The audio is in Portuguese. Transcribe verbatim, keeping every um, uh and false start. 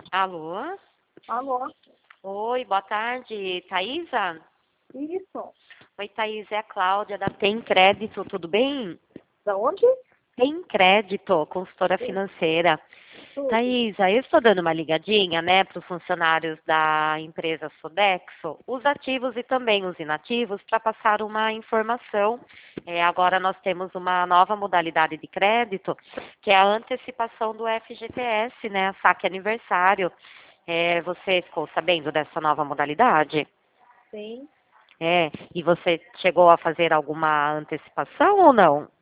Alô? Alô? Oi, boa tarde, Thaisa? Isso. Oi, Thaisa, é a Cláudia da Tem Crédito, tudo bem? Da onde? Tem Crédito, consultora Sim, financeira. tudo. Thaisa, eu estou dando uma ligadinha, né, para os funcionários da empresa Sodexo, os ativos e também os inativos, para passar uma informação. É, agora nós temos uma nova modalidade de crédito, que é a antecipação do F G T S, né, saque aniversário. É, você ficou sabendo dessa nova modalidade? Sim. É, e você chegou a fazer alguma antecipação ou não?